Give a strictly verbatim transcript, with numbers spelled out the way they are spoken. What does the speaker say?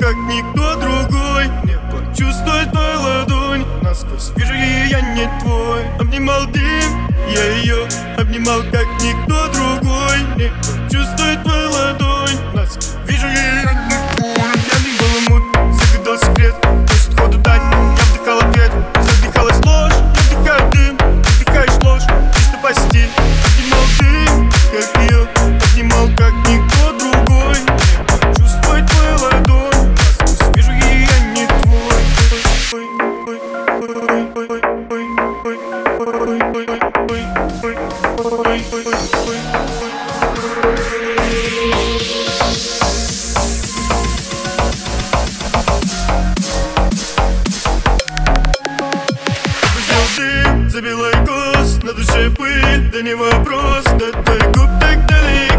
как никто другой. Не почувствуй твою ладонь насквозь, вижу ее, я не твой. Обнимал дым, я ее обнимал, как никто другой. Не почувствуй твою ладонь насквозь, вижу ее, я не твой. Пьяный был мут, загадал секрет, хочет ходу дать, я вдыхал ответ. Задыхалась ложь, я вдыхаю дым, ты вдыхаешь ложь, чисто по стиль. Обнимал дым, как ее обнимал, как никто другой. Не почувствуй твою ладонь насквозь, вижу ее, я не твой. Забилай кос, на душе пыль, да не вопрос. До твоих губ так далеко.